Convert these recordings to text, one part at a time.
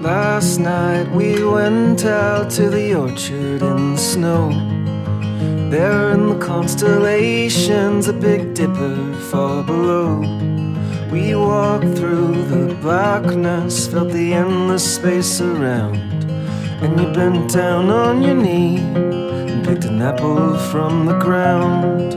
Last night we went out to the orchard in the snow. There in the constellations, a Big Dipper far below. We walked through the blackness, felt the endless space around. And you bent down on your knee and picked an apple from the ground.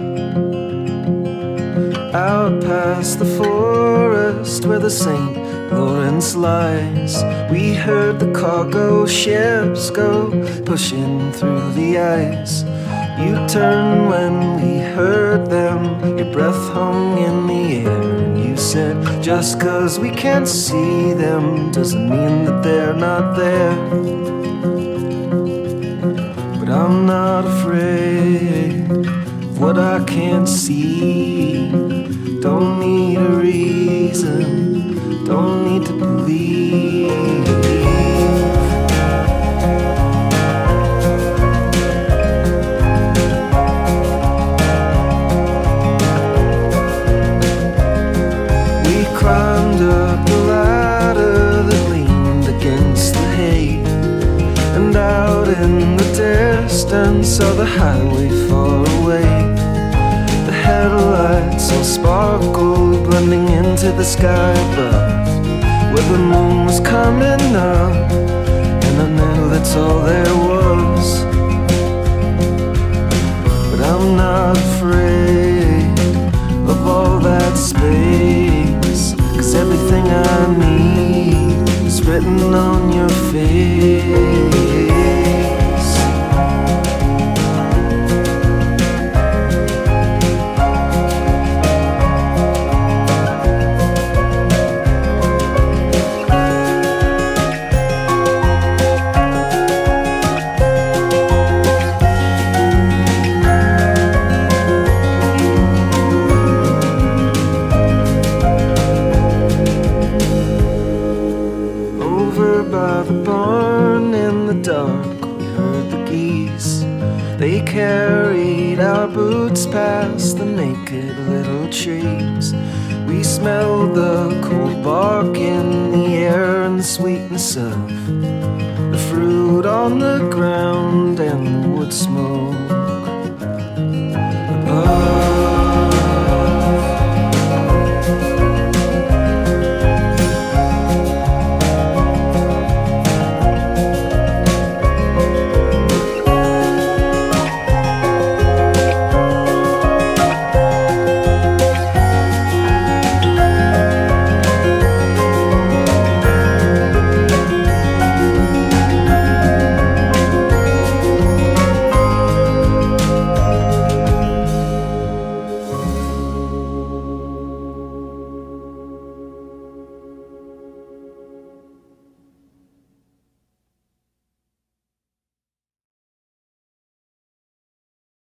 Out past the forest where the St. Lawrence lies, we heard the cargo ships go pushing through the ice. You turned when we heard them, your breath hung in the air, and you said, just 'cause we can't see them doesn't mean that they're not there. But I'm not afraid of what I can't see. Don't need a reason, don't need to believe. We climbed up the ladder that leaned against the hay, and out in the distance saw the highway far away. The headlights all sparkled, blending into the sky above, where the moon was coming up, and I knew that's all there was. But I'm not afraid of all that space, 'cause everything I need is written on your face. By the barn in the dark, we heard the geese. They carried our boots past the naked little trees. We smelled the cold bark in the air and the sweetness of the fruit on the ground and the wood smoke above.